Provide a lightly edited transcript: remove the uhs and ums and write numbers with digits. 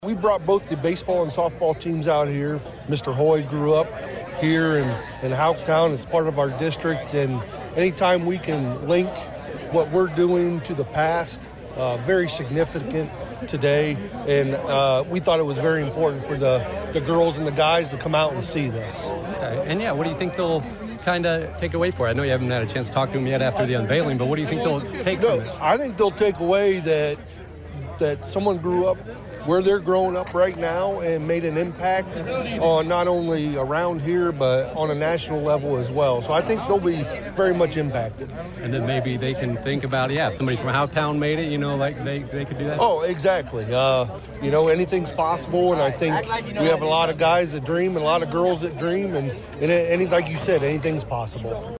We brought both the baseball and softball teams out here. Mr. Hoy grew up here in Houcktown. It's part of our district, and anytime we can link what we're doing to the past, very significant today, and we thought it was very important for the girls and the guys to come out and see this. Okay. And what do you think they'll kind of take away for it? I know you haven't had a chance to talk to them yet after the unveiling, but what do you think they'll take from this? I think they'll take away that someone grew up where they're growing up right now and made an impact on not only around here but on a national level as well. So I think they'll be very much impacted. And then maybe they can think about, if somebody from Houcktown made it, like they could do that. Oh, exactly. Anything's possible, and I think we have a lot of guys that dream and a lot of girls that dream, and like you said, anything's possible.